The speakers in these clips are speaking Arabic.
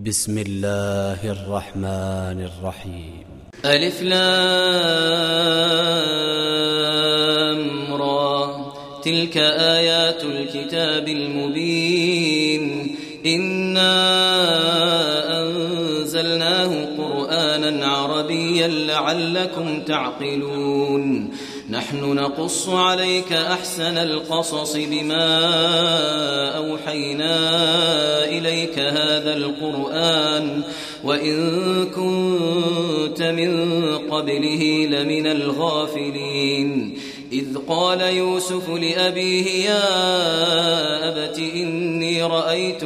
بسم الله الرحمن الرحيم. ألف لام را تلك آيات الكتاب المبين إنا أنزلناه قرآنا عربيا لعلكم تعقلون نحن نقص عليك أحسن القصص بما أوحينا إليك هذا القرآن وإن كنت من قبله لمن الغافلين إذ قال يوسف لأبيه يا أبت إني رأيت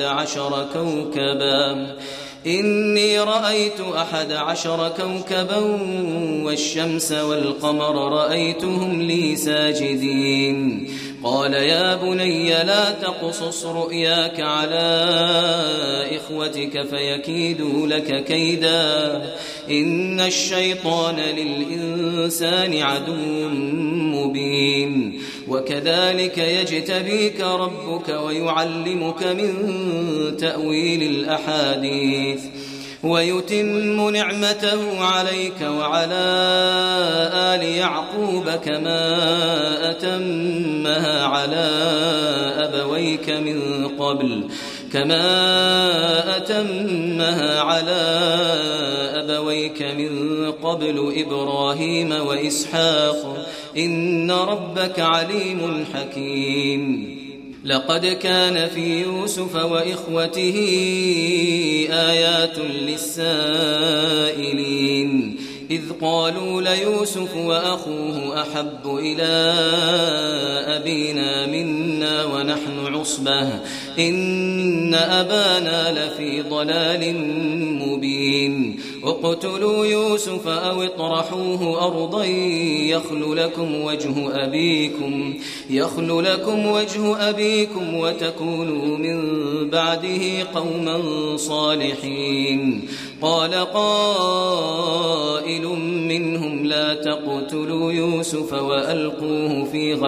11 كوكبا والشمس والقمر رأيتهم لي ساجدين قال يا بني لا تقصص رؤياك على إخوتك فيكيدوا لك كيدا إن الشيطان للإنسان عدو مبين وكذلك يجتبيك ربك ويعلمك من تأويل الأحاديث ويتم نعمته عليك وعلى آل يعقوب كما أتمها على أبويك من قبل إبراهيم وإسحاق إن ربك عليم حكيم لقد كان في يوسف وإخوته آيات للسائلين إذ قالوا ليوسف وأخوه أحب إلى أبينا منا ونحن عصبة إن أبانا لفي ضلال مبين اقتلوا يوسف أو اطرحوه أرضا يخل لكم وجه أبيكم وتكونوا من بعده قوما صالحين قال قائل منهم لا تقتلوا يوسف وألقوه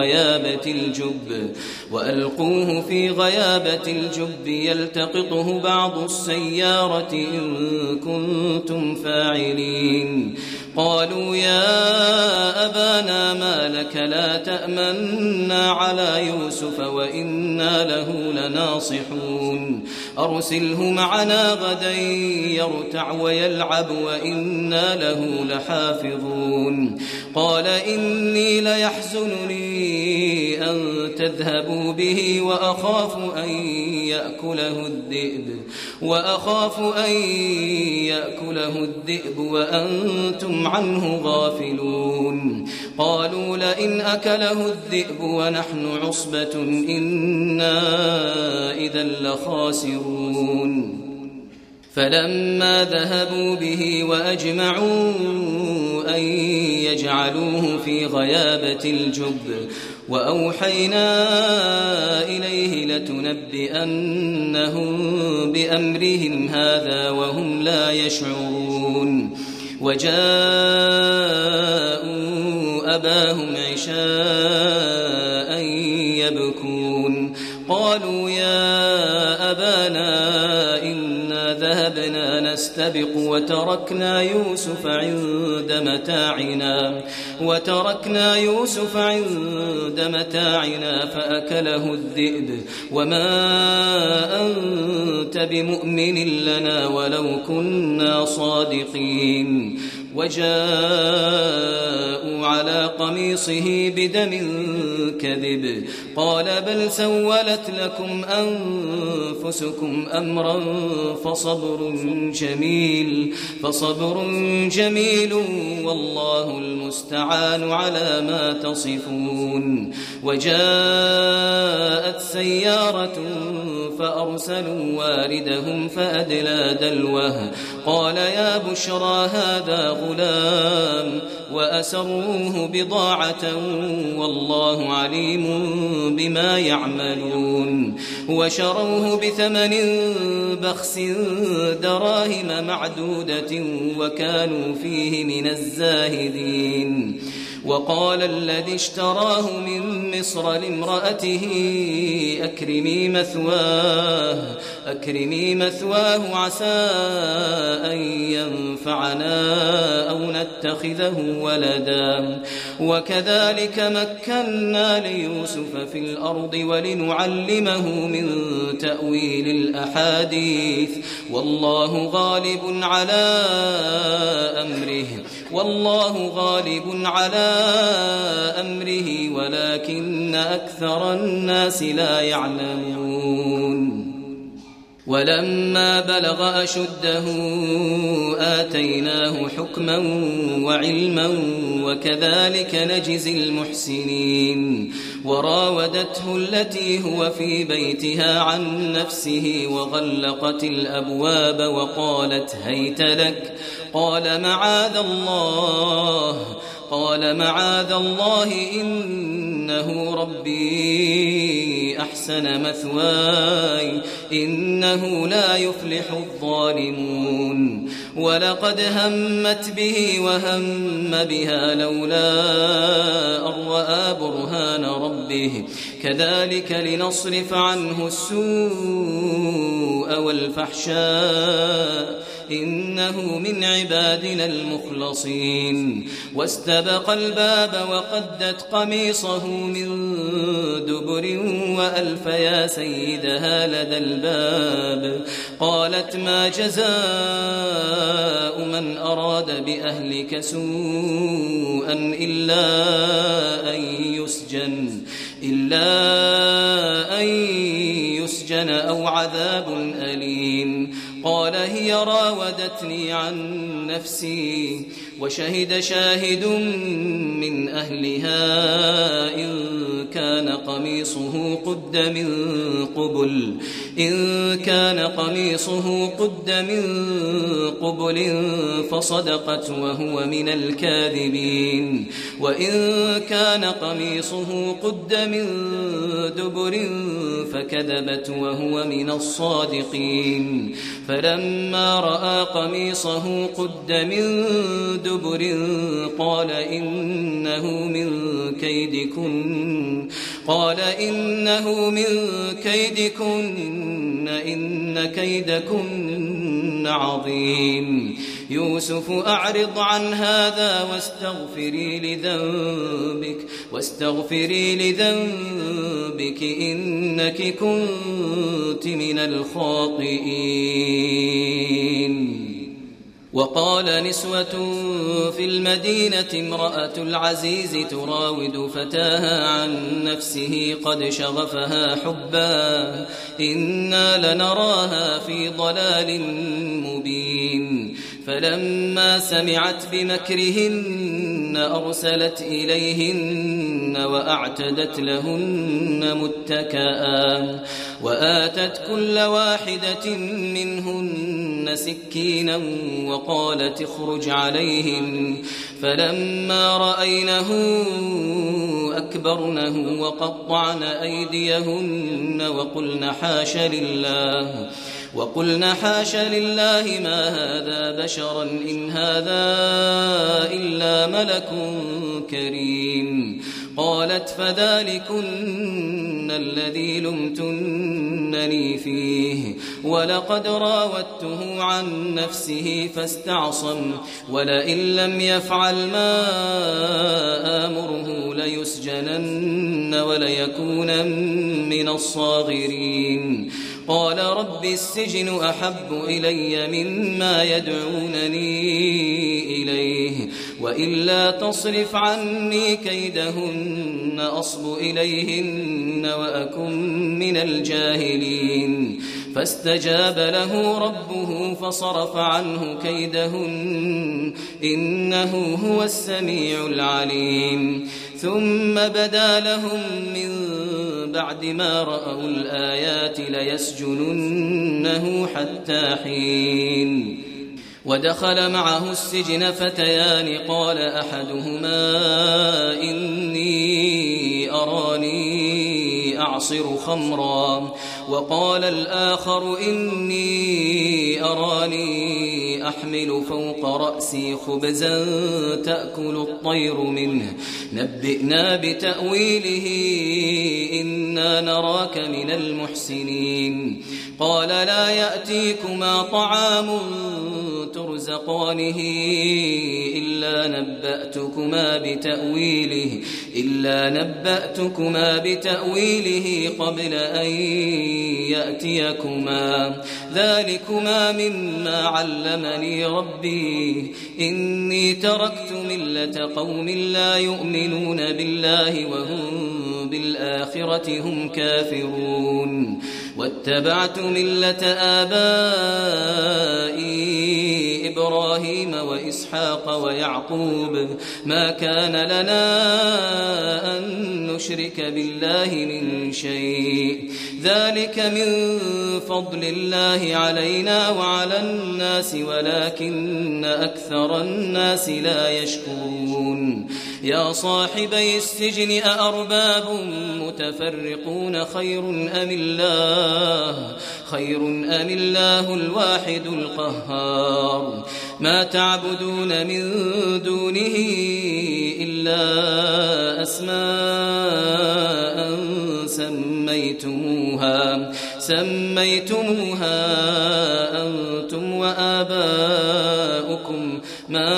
في غيابة الجب يلتقطه بعض السيارة إن كنتم فاعلين قالوا يا أبانا ما لك لا تأمنا على يوسف وإنا له لناصحون أرسله معنا غدا يرتع ويلعب وإنا له لحافظون قال إني ليحزنني أن تذهبوا به وأخاف أن يأكله الذئب وأنتم عنه غافلون قالوا لئن أكله الذئب ونحن عصبة إنا إذا لخاسرون فلما ذهبوا به وأجمعوا أن يجعلوه في غيابة الجب وأوحينا إليه لتنبئنهم بأمرهم هذا وهم لا يشعرون وجاءوا أباهم عشاء يبكون قالوا يا أبانا إنا ذهبنا نستبق وتركنا يوسف عند متاعنا فأكله الذئب وما أنت بمؤمن لنا ولو كنا صادقين وجاءوا على قميصه بدم كذب قال بل سولت لكم أنفسكم أمرا فصبر جميل والله المستعان على ما تصفون وجاءت سيارة فأرسلوا واردهم فأدلى دلوه قال يا بشرى هذا غلام وأسروه بضاعة والله عليم بما يعملون وشروه بثمن بخس دراهم معدودة وكانوا فيه من الزاهدين وقال الذي اشتراه من مصر لامرأته أكرمي مثواه أكرمي مثواه عسى أن ينفعنا أو نتخذه ولدا وكذلك مكنا ليوسف في الأرض ولنعلمه من تأويل الأحاديث والله غالب على أمره ولكن أكثر الناس لا يعلمون ولما بلغ أشده آتيناه حكما وعلما وكذلك نجزي المحسنين وراودته التي هو في بيتها عن نفسه وغلقت الأبواب وقالت هيت لك قال معاذ الله إنه ربي أحسن مثواي إنه لا يفلح الظالمون ولقد همت به وهم بها لولا أن رأى برهان ربه كذلك لنصرف عنه السوء والفحشاء إنه من عبادنا المخلصين واستبق الباب وقدت قميصه من دبر وألف يا سيدها لدى الباب قالت ما جزاء من أراد بأهلك سوءا إلا أن يسجن أو عذاب أليم قال هي راودتني عن نفسي وشهد شاهد من أهلها إن كان قميصه قد من قبل فصدقت وهو من الكاذبين وإن كان قميصه قد من دبر فكذبت وهو من الصادقين فلما رأى قميصه قد من دبر قال إنه من كيدكن إن كيدكن عظيم يوسف أعرض عن هذا واستغفري لذنبك إنك كنت من الخاطئين وقال نسوة في المدينة امرأة العزيز تراود فتاها عن نفسه قد شغفها حبا إنا لنراها في ضلال مبين فلما سمعت بمكرهن أرسلت إليهن وأعتدت لهن متكئا وآتت كل واحدة منهن سكينا وقالت اخرج عليهم فلما رأينه أكبرنه وقطعن أيديهن وقلن حاش لله ما هذا بشرا إن هذا إلا ملك كريم قالت فذلكن الذي لمتنني فيه ولقد راودته عن نفسه فاستعصم ولئن لم يفعل ما آمره ليسجنن وليكون من الصاغرين قال رب السجن أحب إلي مما يدعونني إليه وإلا تصرف عني كيدهن أصب إليهن وأكن من الجاهلين فاستجاب له ربه فصرف عنه كيدهن إنه هو السميع العليم ثم بدا لهم من بعد ما رأوا الآيات ليسجننه حتى حين ودخل معه السجن فتيان قال أحدهما إني أراني أعصر خمرا وقال الآخر إني أراني أحمل فوق رأسي خبزا تأكل الطير منه نبئنا بتأويله إنا نراك من المحسنين قال لا يأتيكما طعام ترزقانه إلا نبأتكما بتأويله قبل أن يأتيكما ذلكما مما علمني ربي إني تركت ملة قوم لا يؤمنون بالله وهم بالآخرة هم كافرون واتبعت ملة آبائي إبراهيم وإسحاق ويعقوب ما كان لنا أن نشرك بالله من شيء ذلك من فضل الله علينا وعلى الناس ولكن أكثر الناس لا يشكرون يا صاحبي السجن أأرباب متفرقون خير أم الله الواحد القهار ما تعبدون من دونه إلا أسماء سميتموها أنتم وآباؤكم ما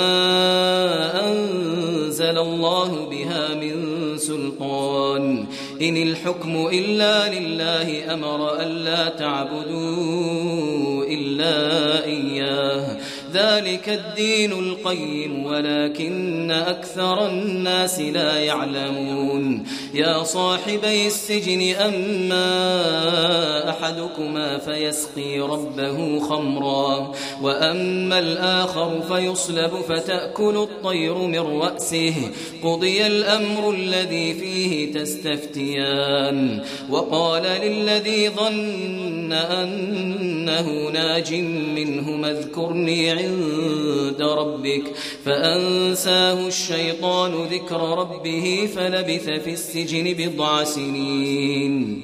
أنزل الله بها من سلطان إن الحكم إلا لله أمر ألا تعبدوا إلا إياه ذلك الدين القيم ولكن أكثر الناس لا يعلمون يا صاحبي السجن أما أحدكما فيسقي ربه خمرا وأما الآخر فيصلب فتأكل الطير من رأسه قضي الأمر الذي فيه تستفتيان وقال للذي ظن أنه ناج منهما اذكرني عند ربك فأنساه الشيطان ذكر ربه فلبث في السجن بضع سنين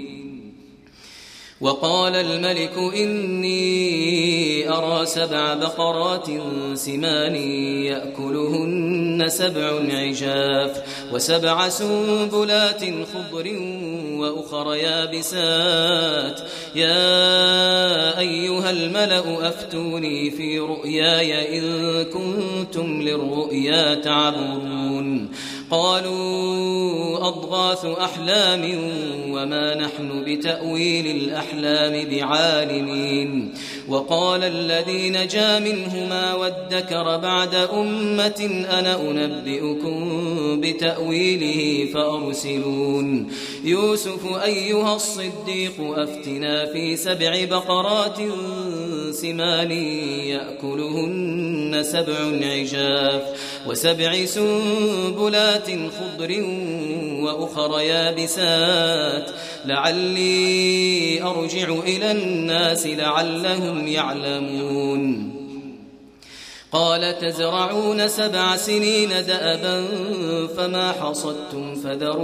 وقال الملك إني أرى 7 بقرات سمان يأكلهن 7 عجاف و7 سنبلات خضر وأخر يابسات يا أيها الملأ أفتوني في رؤياي إن كنتم للرؤيا تعبرون قالوا أضغاث أحلام وما نحن بتأويل الأحلام بعالمين وقال الذي نجا منهما وادكر بعد أمة أنا أنبئكم بتأويله فأرسلون يوسف أيها الصديق أفتنا في 7 بقرات سمان يأكلهن 7 عجاف و7 سنبلات خضر وأخر يابسات لعلي أرجع إلى الناس لعلهم يعلمون قال تزرعون 7 سنين دأبا فما حصدتم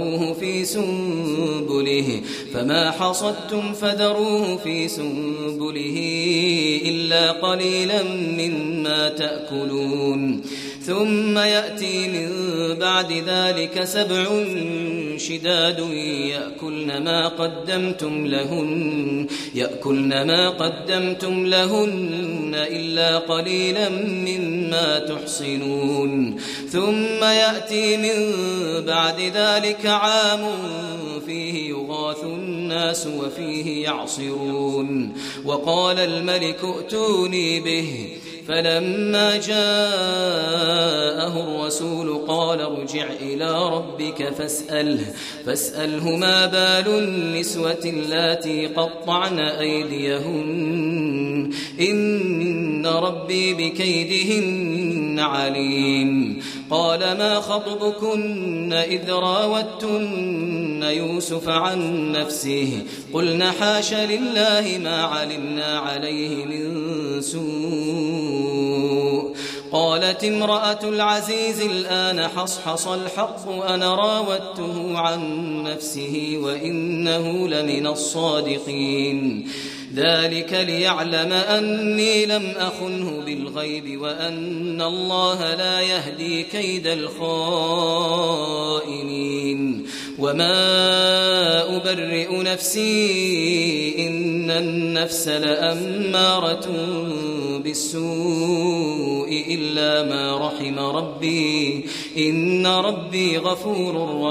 فذروه في سنبله إلا قليلا مما تأكلون ثم يأتي من بعد ذلك 7 شداد يأكلن ما قدمتم لهن إلا قليلا مما تحصنون ثم يأتي من بعد ذلك عام فيه يغاث الناس وفيه يعصرون وقال الملك ائتوني به فلما جاءه الرسول قال ارجع إلى ربك فاسأله ما بال النسوة اللاتي قطعن أيديهن إن ربي بكيدهن عليم قال ما خطبكن إذ راوتن يوسف عن نفسه قلنا حاش لله ما علمنا عليه من سوء قالت امرأة العزيز الآن حصحص الحق أنا راودته عن نفسه وإنه لمن الصادقين ذلك ليعلم أني لم أخنه بالغيب وأن الله لا يهدي كيد الخائنين وما أبرئ نفسي إن النفس لأمارة بالسوء إلا ما رحم ربي إن ربي غفور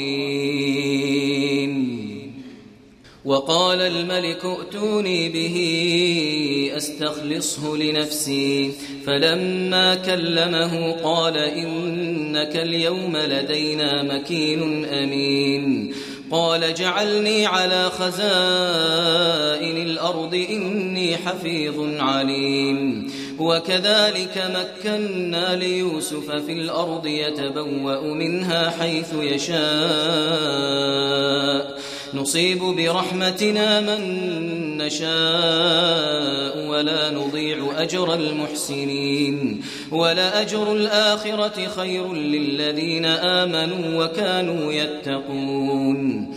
رحيم وقال الملك ائتوني به أستخلصه لنفسي فلما كلمه قال إنك اليوم لدينا مكين أمين قال جعلني على خزائن الأرض إني حفيظ عليم وكذلك مكنا ليوسف في الأرض يتبوأ منها حيث يشاء نصيب برحمتنا من نشاء ولا نضيع أجر المحسنين ولأجر الآخرة خير للذين آمنوا وكانوا يتقون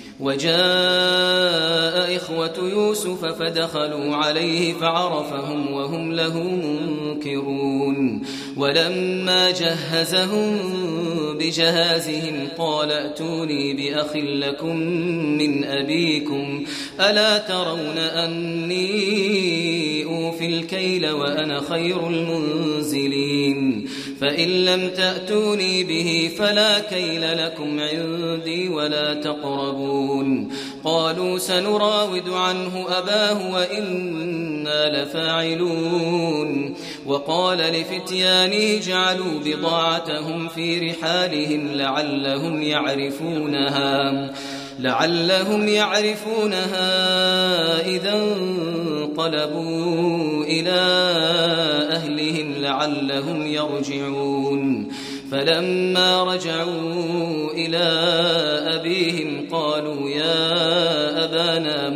وجاء إخوة يوسف فدخلوا عليه فعرفهم وهم له منكرون ولما جهزهم بجهازهم قال ائتوني بأخ لكم من أبيكم ألا ترون أني أوفي الكيل وأنا خير المنزلين فإن لم تأتوني به فلا كيل لكم عندي ولا تقربون قالوا سنراود عنه أباه وإنا لفاعلون وقال لفتيانه جعلوا بضاعتهم في رحالهم لعلهم يعرفونها إذا انقلبوا إلى أهلهم لعلهم يرجعون فلما رجعوا إلى أبيهم قالوا يا أبانا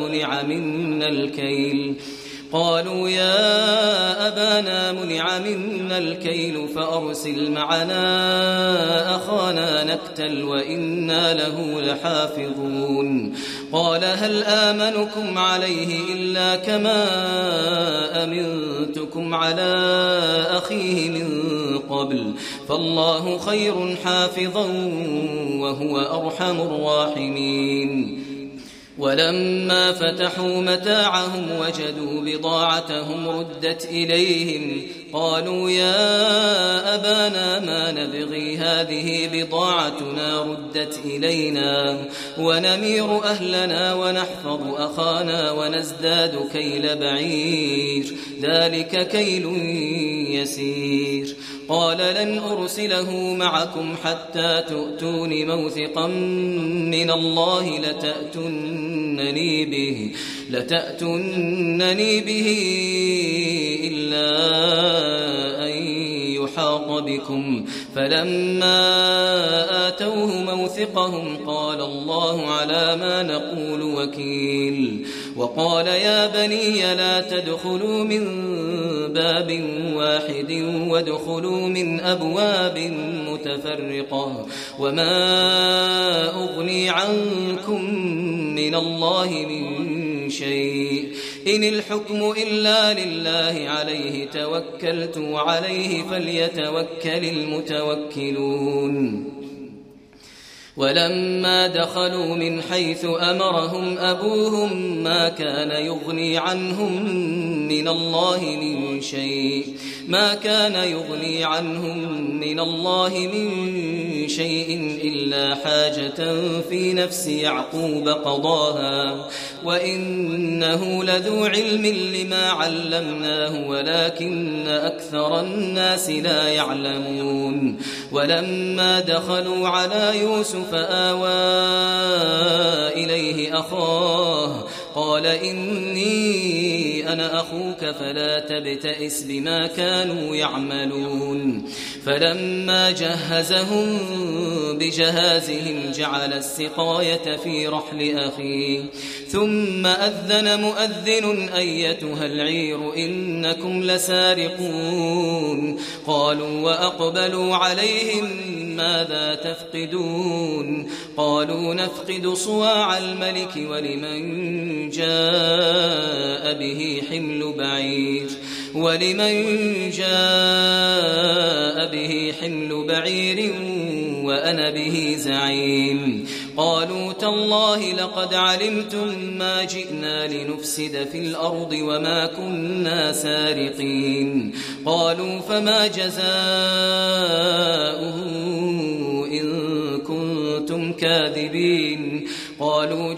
منع منا الكيل فأرسل معنا أخانا نكتل وإنا له لحافظون قال هل آمنكم عليه إلا كما أمنتكم على أخيه من قبل فالله خير حافظا وهو أرحم الراحمين ولما فتحوا متاعهم وجدوا بضاعتهم ردت إليهم قالوا يا أبانا ما نبغي هذه بضاعتنا ردت إلينا ونمير أهلنا ونحفظ أخانا ونزداد كيل بعير ذلك كيل يسير قال لن أرسله معكم حتى تؤتون موثقا من الله لتأتونني به إلا أن يحاط بكم فلما آتوه موثقهم قال الله على ما نقول وكيل وقال يا بني لا تدخلوا من باب واحد وادخلوا من أبواب متفرقة وما أغني عنكم من الله من شيء إن الحكم إلا لله عليه توكلت وعليه فليتوكل المتوكلون ولما دخلوا من حيث أمرهم أبوهم ما كان يغني عنهم من الله من شيء إلا حاجة في نفس يعقوب قضاها وإنه لذو علم لما علمناه ولكن أكثر الناس لا يعلمون ولما دخلوا على يوسف آوى إليه أخاه قال إني أنا أخوك فلا تبتئس بما كانوا يعملون فلما جهزهم بجهازهم جعل السقاية في رحل أخيه ثم أذن مؤذن أيتها العير إنكم لسارقون قالوا وأقبلوا عليهم ماذا تفقدون قالوا نفقد صواع الملك ولمن جاء به حمل بعير وأنا به زعيم قالوا تالله لقد علمتم ما جئنا لنفسد في الأرض وما كنا سارقين قالوا فما جزاؤه إن كنتم كاذبين قالوا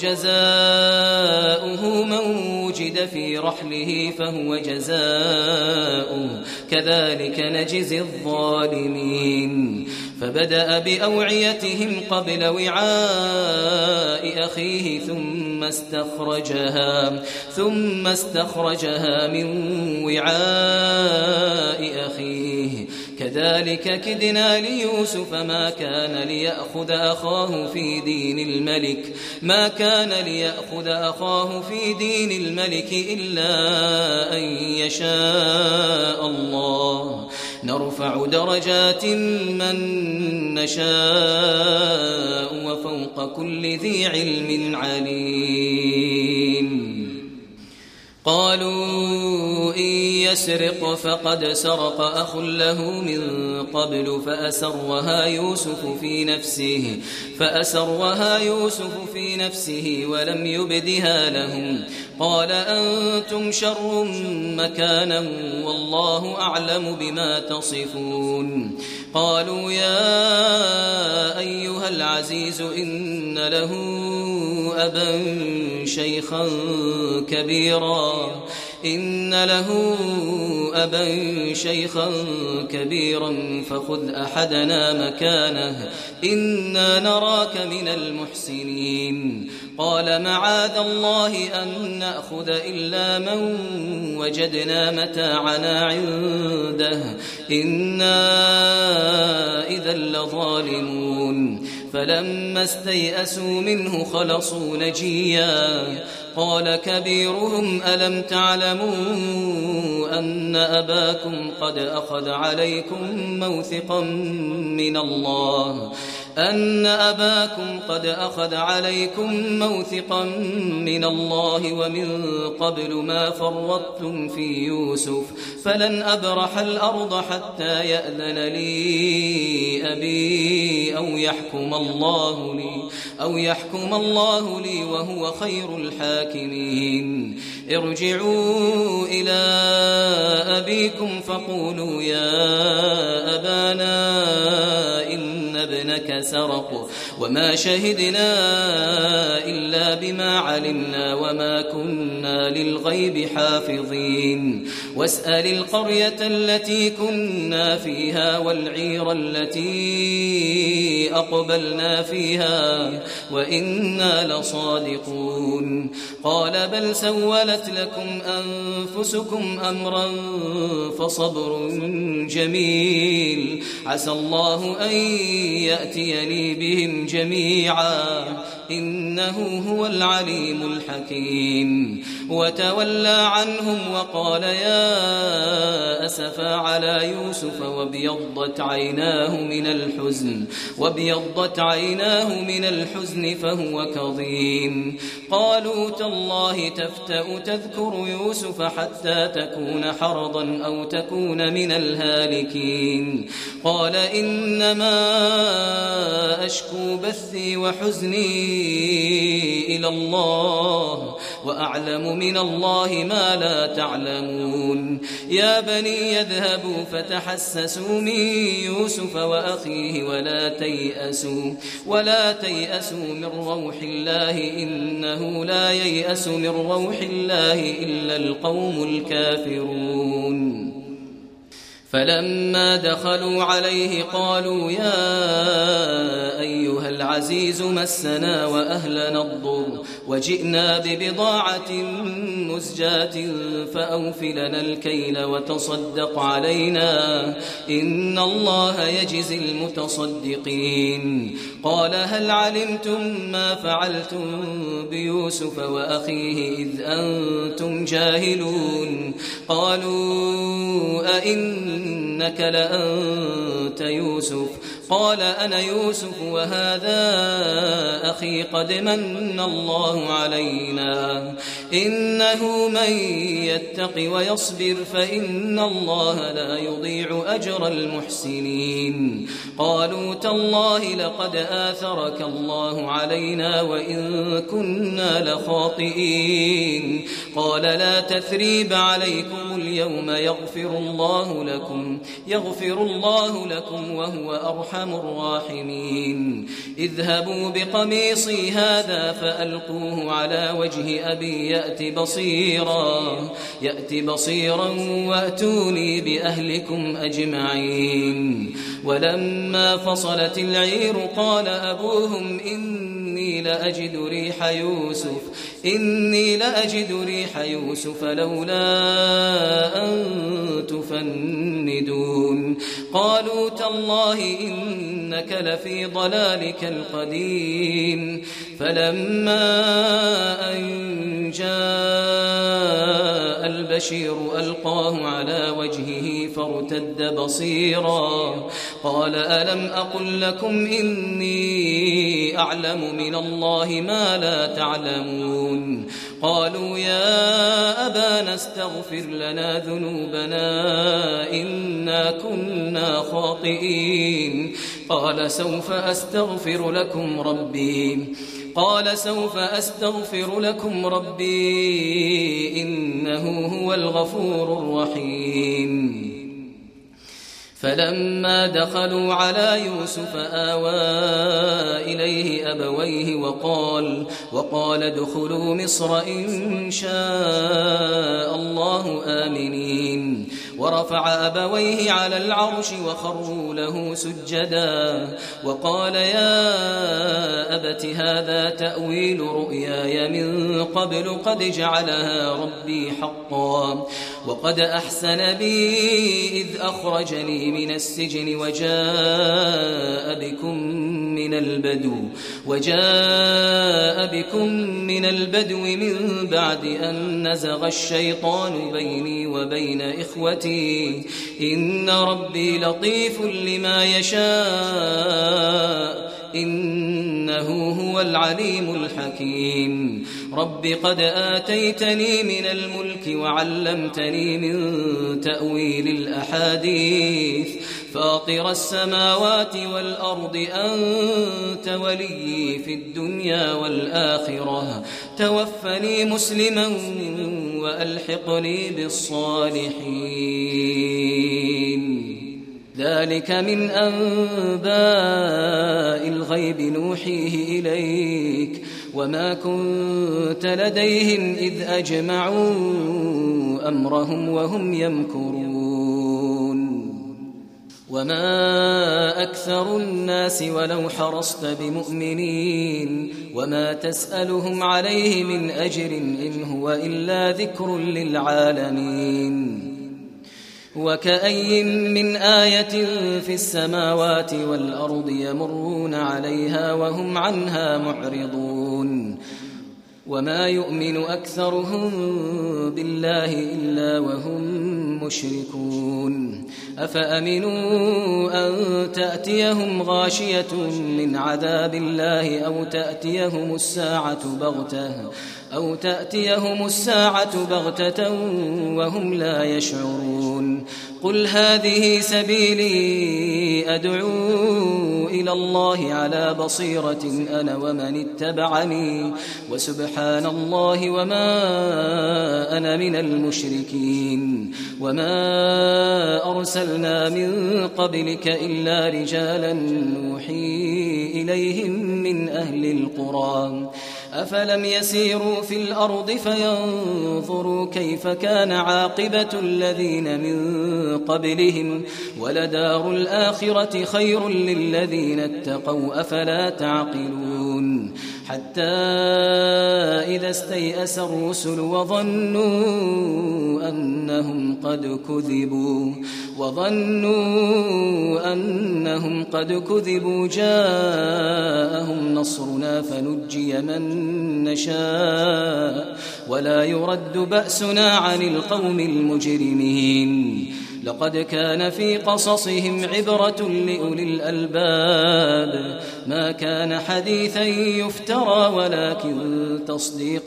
جزاؤه من وجد في رحله فهو جزاؤه كذلك نجزي الظالمين فبدأ بأوعيتهم قبل وعاء أخيه ثم استخرجها من وعاء أخيه كذلك كدنا ليوسف ما كان ليأخذ أخاه في دين الملك إلا أن يشاء الله نرفع درجات من نشاء وفوق كل ذي علم عليم قالوا إن يسرق فقد سرق أخ له من قبل فأسرها يوسف في نفسه ولم يبدها لهم قال أنتم شر مكانا والله أعلم بما تصفون قالوا يا أيها العزيز إن له أبا شيخا كبيرا فخذ أحدنا مكانه إنا نراك من المحسنين قال معاذ الله أن نأخذ إلا من وجدنا متاعنا عنده إنا إذا لظالمون فلما استيئسوا منه خلصوا نجيا قال كبيرهم ألم تعلموا أن أباكم قد أخذ عليكم موثقا من الله ومن قبل ما فرطتم في يوسف فلن أبرح الأرض حتى يأذن لي أبي أو يحكم الله لي وهو خير الحاكمين ارجعوا إلى أبيكم فقولوا يا أبانا إن ابنك سرق وما شهدنا إلا بما علمنا وما كنا للغيب حافظين واسأل القرية التي كنا فيها والعير التي أقبلنا فيها وإنا لصادقون قال بل سولت لكم أنفسكم أمرا فصبر جميل عسى الله أن يأتيني بهم جميعا إنه هو العليم الحكيم وتولى عنهم وقال يا أسفا على يوسف وابيضت عيناه من الحزن فهو كظيم قالوا تالله تفتأ تذكر يوسف حتى تكون حرضا أو تكون من الهالكين قال إنما أشكو بثي وحزني إلى الله وأعلم من الله ما لا تعلمون يا بني يذهبوا فتحسسوا من يوسف وأخيه ولا تيأسوا من روح الله إنه لا ييأس من روح الله إلا القوم الكافرون فلما دخلوا عليه قالوا يا أيها العزيز مسنا وأهلنا الضر وجئنا ببضاعة مزجاة فأوف لنا الكيل وتصدق علينا إن الله يجزي المتصدقين قال هل علمتم ما فعلتم بيوسف وأخيه إذ أنتم جاهلون قالوا أئنك لأنت يوسف قال أنا يوسف وهذا أخي قد من الله علينا إنه من يتق ويصبر فإن الله لا يضيع أجر المحسنين قالوا تالله لقد آثرك الله علينا وإن كنا لخاطئين قال لا تثريب عليكم اليوم يغفر الله لكم وهو أرحم الراحمين اذهبوا بقميصي هذا فألقوه على وجه أبي يأت بصيرا وأتوني بأهلكم أجمعين ولما فصلت العير قال أبوهم إني لأجد ريح يوسف لولا أن تفندون قالوا تالله إنك لفي ضلالك القديم فلما أن جاء البشير ألقاه على وجهه فارتد بصيرا قال ألم أقل لكم إني أعلم من الله ما لا تعلمون قالوا يا أبانا استغفر لنا ذنوبنا إنا كنا خاطئين قال سوف أستغفر لكم ربي إنه هو الغفور الرحيم فلما دخلوا على يوسف آوى إليه أبويه وقال ادخلوا مصر إن شاء الله آمنين ورفع أبويه على العرش وخروا له سجدا وقال يا أبت هذا تأويل رؤياي من قبل قد جعلها ربي حقا وقد أحسن بي إذ أخرجني من السجن وجاء بكم من البدو من بعد أن نزغ الشيطان بيني وبين إخوتي إن ربي لطيف لما يشاء إنه هو العليم الحكيم رب قد آتيتني من الملك وعلمتني من تأويل الأحاديث فاطر السماوات والأرض أنت ولي في الدنيا والآخرة توفني مسلما وألحقني بالصالحين ذلك من أنباء الغيب نوحيه إليك وما كنت لديهم إذ أجمعوا أمرهم وهم يمكرون وما أكثر الناس ولو حرصت بمؤمنين وما تسألهم عليه من أجر إن هو إلا ذكر للعالمين وكأي من آية في السماوات والأرض يمرون عليها وهم عنها معرضون وما يؤمن أكثرهم بالله إلا وهم مشركون أفأمنوا أن تأتيهم غاشية من عذاب الله أو تأتيهم الساعة بغتة وهم لا يشعرون قل هذه سبيلي أدعو إلى الله على بصيرة أنا ومن اتبعني وسبحان الله وما أنا من المشركين وما أرسلنا من قبلك إلا رجالا نوحي إليهم من أهل القرى أفلم يسيروا في الأرض فينظروا كيف كان عاقبة الذين من قبلهم ولدار الآخرة خير للذين اتقوا أفلا تعقلون حتى إذا استيأس الرسل وظنوا أنهم قد كذبوا جاءهم نصرنا فنجي من نشاء ولا يرد بأسنا عن القوم المجرمين لقد كان في قصصهم عبرة لأولي الألباب ما كان حديثا يفترى ولكن تصديق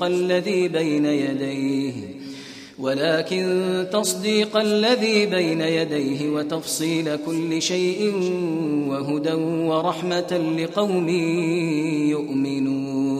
الذي بين يديه وتفصيل كل شيء وهدى ورحمة لقوم يؤمنون